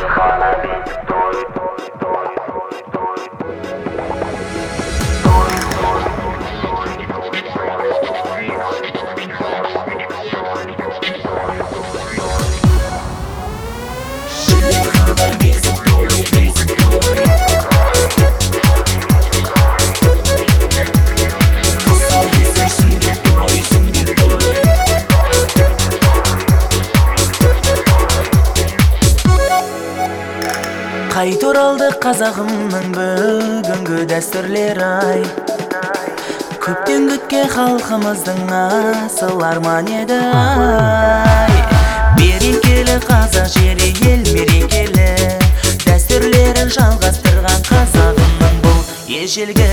Қайта оралды қазағымның бүгінгі дәстүрлер ай. Көптен күткен халқымыздың асыл арман еді ай. Берекелі қазақ жері ел мерекелі, дәстүрлерін жалғастырған қазағымның бұл ежелгі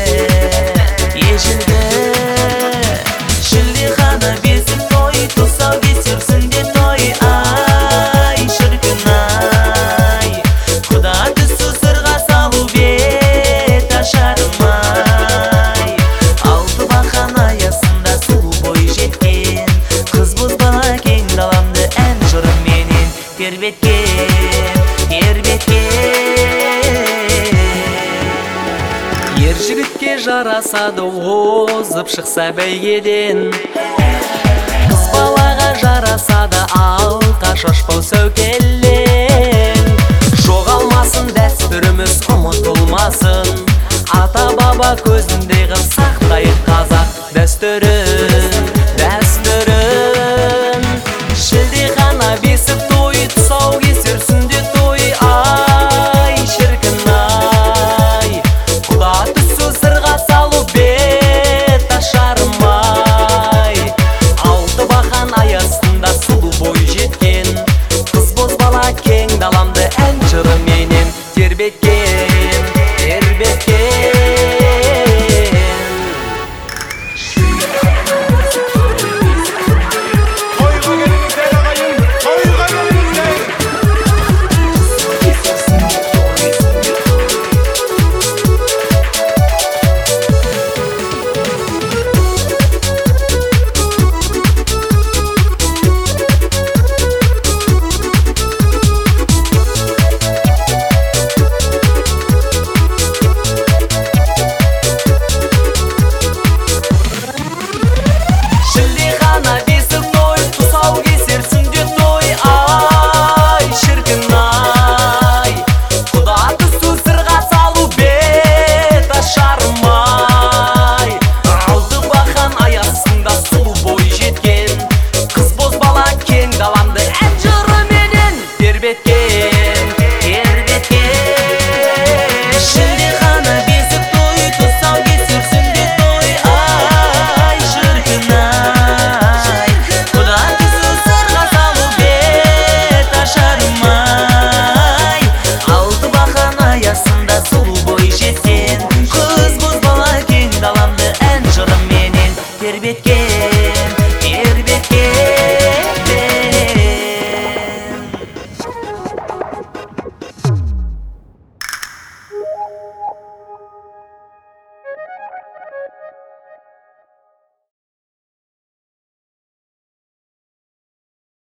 шілдехана бесік той, тұсаукесерсінде той ай. Шіркін ай, құда түсу сырға салу бет ашарым ай. Алты бақан аясында сұлу бой жеткен, қыз бозбала кең даламды ән жырыменен тербеткен. Ер жігітке жарасады озып шықса бәйгеден, қыз балаға жарасады алқа шашпау сәукелен. Жоғалмасын дәстүріміз, ұмытылмасын, ата баба көзіндей қып сақтайық қазақ дәстүрін. Шілдехана бесік той, тұсаукесерсінде той ай. Шіркін ай, құда түсу сырға салу бет ашарым ай. Алты бақан аясында сұлу бой жеткен, қыз бозбала кең даламды ән жырыменен тербеткен. Кең даламды ән жырыменен тербеткен.